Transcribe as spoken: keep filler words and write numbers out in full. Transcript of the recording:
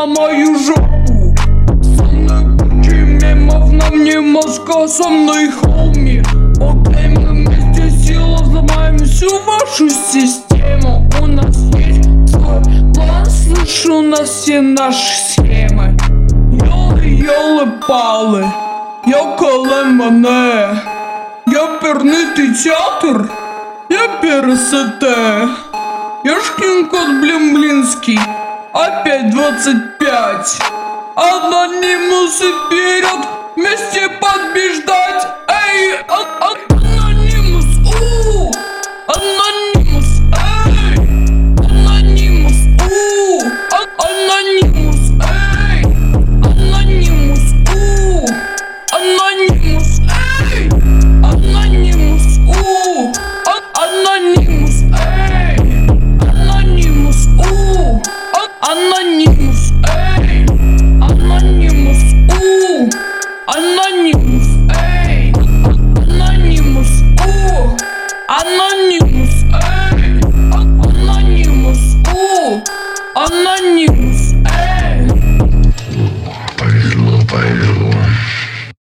на мою жопу. Со мной куча мемов, на мне мозга, со мной хоми. Окей, мы вместе сила взломаем всю вашу систему. У нас есть свой план, слышь, у нас все наши схемы. Йоли-йоли-пали, я Калемане. Я пернитий театр, я ПРСТ. Я Шкин-кот Блин-Блинский, опять двадцать пять. Анонимусы вперед, вместе побеждать. Эй, а- а- анонимус, у, анонимус, эй, анонимус, у, а- анонимус, эй, анонимус, у, анонимус, эй, анонимус, у, а- анонимус, эй, анонимус, у, а- анонимус, эй, анонимус, у, анонимус, эй, анонимус, у, анонимус.